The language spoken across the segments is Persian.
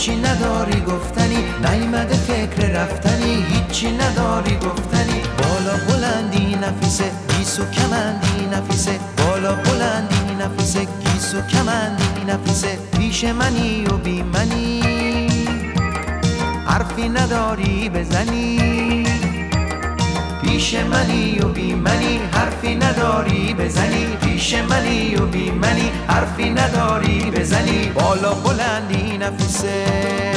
هیچی نداری گفتنی، نیومده فکر رفتنی، هیچی نداری گفتنی. بالا بلندی نفیسه، گیسو کمندی نفیسه، بالا بلندی نفیسه، گیسو کمندی نفیسه. پیش منی و بی منی، حرفی نداری بزنی. پیش منی و بی منی، حرفی نداری بزنی. پیش منی و بی منی، حرفی نداری بزنی. بالا بلندی نفیسه.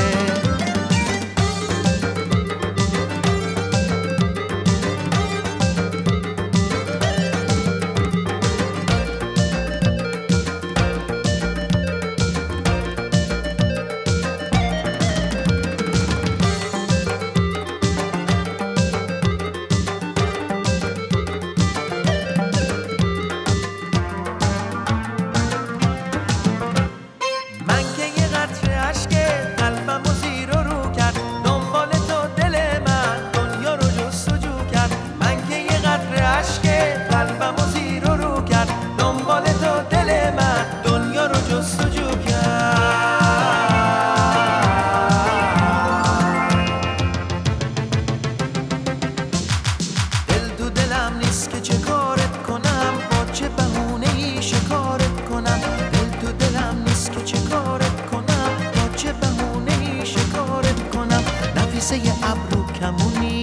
که چه کارت کنم، با چه بهونه‌ای شکارت کنم. دل تو دلم نیست که چه کارت کنم، با چه بهونه‌ای شکارت کنم. نفیسه ابرو کمونی،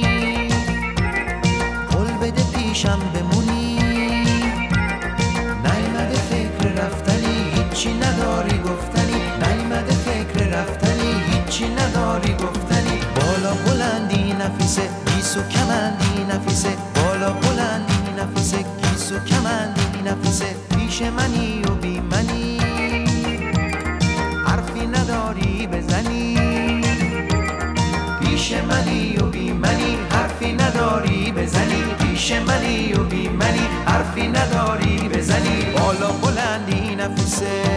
قول بده پیشم بمونی. نیومده فکر رفتنی، هیچی نداری گفتنی. نیومده فکر رفتنی، هیچی نداری گفتنی. بالا بلندی نفیسه، گیسو کمندی نفیسه، بالا بلندی نفیسه، گیسو کمندی نفیسه. پیش منی و بی منی، حرفی نداری بزنی. پیش منی و بی منی، حرفی نداری بزنی. پیش منی و بی منی، حرفی نداری بزنی. بالا بلندی نفیسه.